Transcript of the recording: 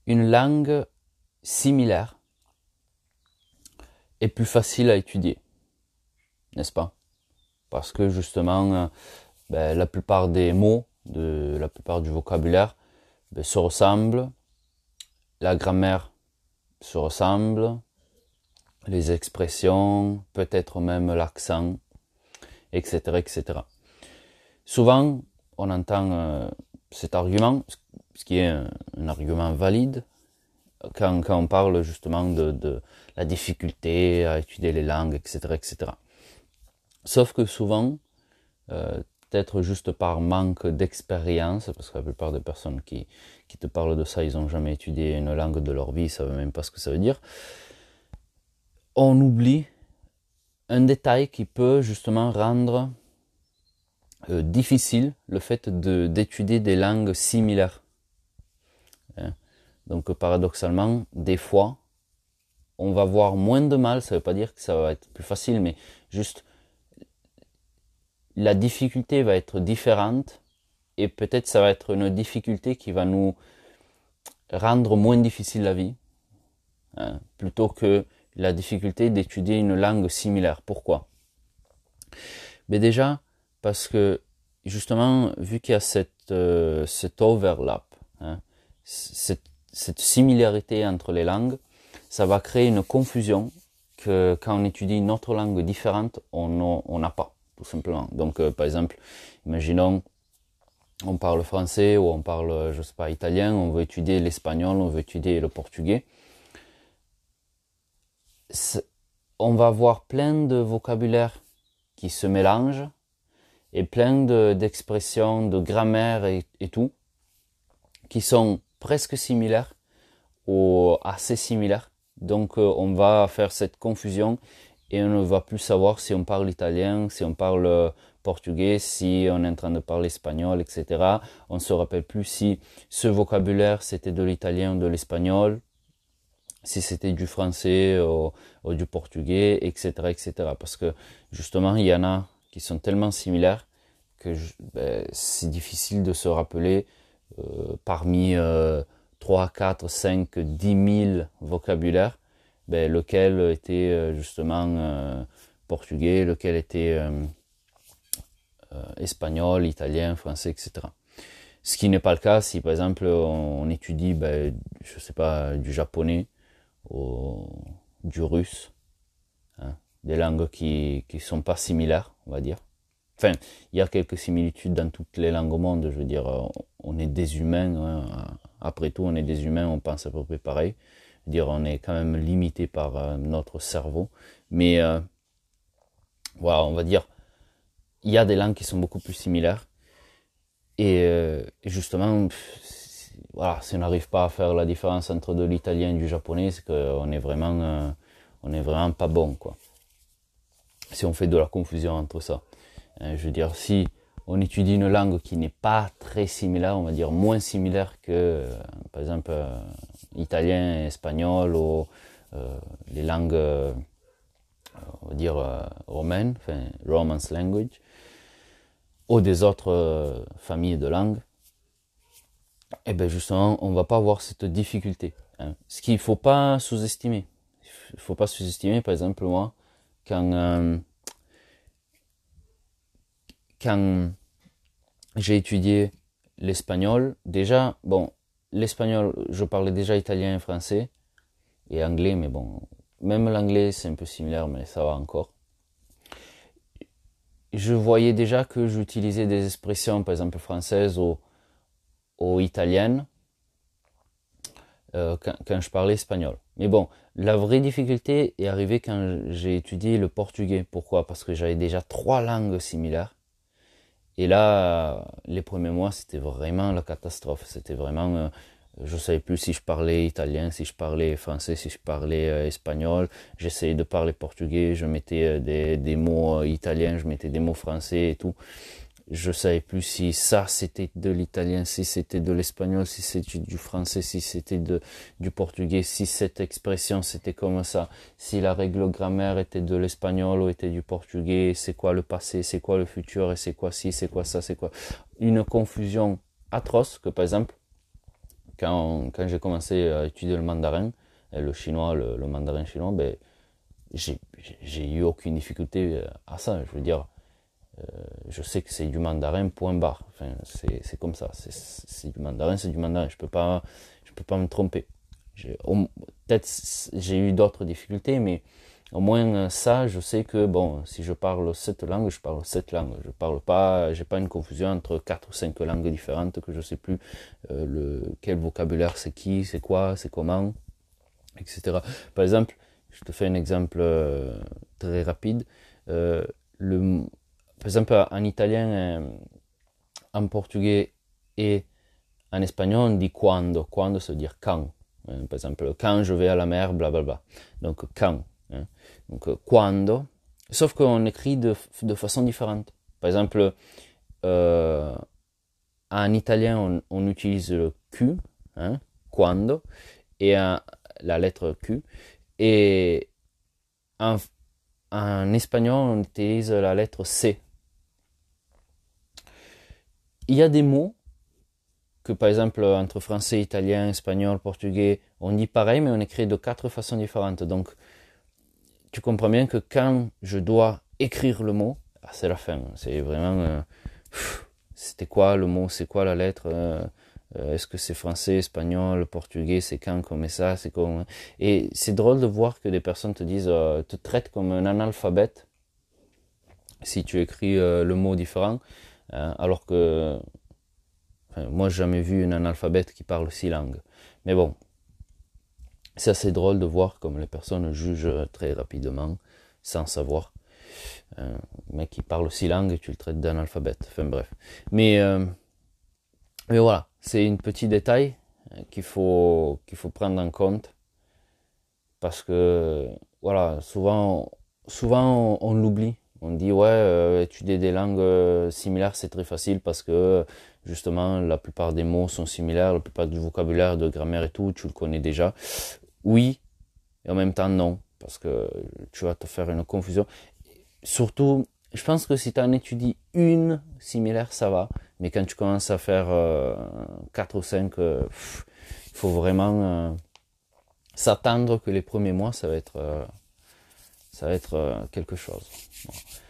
une langue similaire est plus facile à étudier, n'est-ce pas? Parce que justement, la plupart des mots, la plupart du vocabulaire se ressemblent, la grammaire se ressemble, les expressions, peut-être même l'accent, etc., etc. Souvent, on entend cet argument, ce qui est un argument valide, quand on parle justement de la difficulté à étudier les langues, etc., etc. Sauf que souvent, peut-être juste par manque d'expérience, parce que la plupart des personnes qui te parlent de ça, ils n'ont jamais étudié une langue de leur vie, ils ne savent même pas ce que ça veut dire, on oublie un détail qui peut justement rendre difficile le fait d'étudier des langues similaires. Donc paradoxalement, des fois, on va voir moins de mal, ça ne veut pas dire que ça va être plus facile, mais juste la difficulté va être différente et peut-être ça va être une difficulté qui va nous rendre moins difficile la vie, plutôt que la difficulté d'étudier une langue similaire. Pourquoi? Mais déjà, parce que justement, vu qu'il y a cet overlap, cette similarité entre les langues, ça va créer une confusion que quand on étudie une autre langue différente, on n'a pas, tout simplement. Donc, par exemple, imaginons, on parle français ou on parle, je sais pas, italien, on veut étudier l'espagnol, on veut étudier le portugais. On va avoir plein de vocabulaire qui se mélangent et plein d'expressions, de grammaire et tout, qui sont presque similaires ou assez similaires. Donc on va faire cette confusion et on ne va plus savoir si on parle italien, si on parle portugais, si on est en train de parler espagnol, etc. On ne se rappelle plus si ce vocabulaire c'était de l'italien ou de l'espagnol, si c'était du français ou du portugais, etc., etc. Parce que justement, il y en a qui sont tellement similaires que c'est difficile de se rappeler parmi 3, 4, 5, 10 000 vocabulaires, lequel était justement portugais, lequel était espagnol, italien, français, etc. Ce qui n'est pas le cas si par exemple on étudie, je sais pas, du japonais ou du russe, des langues qui sont pas similaires, on va dire. Enfin, il y a quelques similitudes dans toutes les langues au monde, je veux dire, on est des humains, après tout on est des humains, on pense à peu près pareil. Je veux dire, on est quand même limité par notre cerveau, mais voilà, on va dire, il y a des langues qui sont beaucoup plus similaires, et justement, voilà, si on n'arrive pas à faire la différence entre de l'italien et du japonais, c'est qu'on est vraiment pas bon, quoi. Si on fait de la confusion entre ça. Je veux dire, si on étudie une langue qui n'est pas très similaire, on va dire moins similaire que, par exemple, italien, espagnol ou les langues, on va dire, romaines, enfin, Romance language, ou des autres familles de langues, et bien justement, on va pas avoir cette difficulté. Ce qu'il faut pas sous-estimer. Il faut pas sous-estimer, par exemple, moi, quand j'ai étudié l'espagnol, déjà, bon, l'espagnol, je parlais déjà italien et français, et anglais, mais bon, même l'anglais c'est un peu similaire, mais ça va encore. Je voyais déjà que j'utilisais des expressions, par exemple françaises ou italiennes, quand je parlais espagnol. Mais bon, la vraie difficulté est arrivée quand j'ai étudié le portugais. Pourquoi? Parce que j'avais déjà 3 langues similaires. Et là, les premiers mois, c'était vraiment la catastrophe. C'était vraiment, je savais plus si je parlais italien, si je parlais français, si je parlais espagnol. J'essayais de parler portugais, je mettais des mots italiens, je mettais des mots français et tout. Je savais plus si ça c'était de l'italien, si c'était de l'espagnol, si c'était du français, si c'était du portugais, si cette expression c'était comme ça, si la règle grammaire était de l'espagnol ou était du portugais, c'est quoi le passé, c'est quoi le futur et c'est quoi ci, c'est quoi ça, c'est quoi. Une confusion atroce que par exemple, Quand j'ai commencé à étudier le mandarin, le chinois, le mandarin chinois, ben, j'ai eu aucune difficulté à ça. Je veux dire, je sais que c'est du mandarin, point barre. Enfin, c'est comme ça. C'est du mandarin, c'est du mandarin. Je peux pas me tromper. Peut-être j'ai eu d'autres difficultés, mais au moins ça, je sais que bon, si je parle cette langue, je parle cette langue. Je parle pas, j'ai pas une confusion entre quatre ou cinq langues différentes que je sais plus quel vocabulaire c'est qui, c'est quoi, c'est comment, etc. Par exemple, je te fais un exemple très rapide. Euh, le, Par exemple, en italien, en portugais et en espagnol, on dit quando. Quando, ça veut dire quand. Par exemple, quand je vais à la mer, blablabla. Donc, quand. Hein. Donc, quando. Sauf qu'on écrit de façon différente. Par exemple, en italien, on utilise le Q, hein, quando, et la lettre Q. Et en, en espagnol, on utilise la lettre C. Il y a des mots que, par exemple, entre français, italien, espagnol, portugais, on dit pareil, mais on écrit de quatre façons différentes. Donc, tu comprends bien que quand je dois écrire le mot, c'est la fin. C'est vraiment... c'était quoi le mot, c'est quoi la lettre, est-ce que c'est français, espagnol, portugais, c'est quand, comme ça, c'est comme... Et c'est drôle de voir que des personnes te disent, te traitent comme un analphabète si tu écris le mot différent, alors que moi j'ai jamais vu un analphabète qui parle 6 langues. Mais bon, c'est assez drôle de voir comme les personnes jugent très rapidement, sans savoir. Le mec qui parle 6 langues et tu le traites d'analphabète. Enfin bref. Mais voilà, c'est un petit détail qu'il faut prendre en compte. Parce que, voilà, souvent on l'oublie. On dit, ouais, étudier des langues similaires, c'est très facile parce que, justement, la plupart des mots sont similaires, la plupart du vocabulaire, de grammaire et tout, tu le connais déjà. Oui, et en même temps, non, parce que tu vas te faire une confusion. Surtout, je pense que si tu en étudies une similaire, ça va. Mais quand tu commences à faire 4 ou 5, il faut vraiment s'attendre que les premiers mois, ça va être quelque chose. Bon.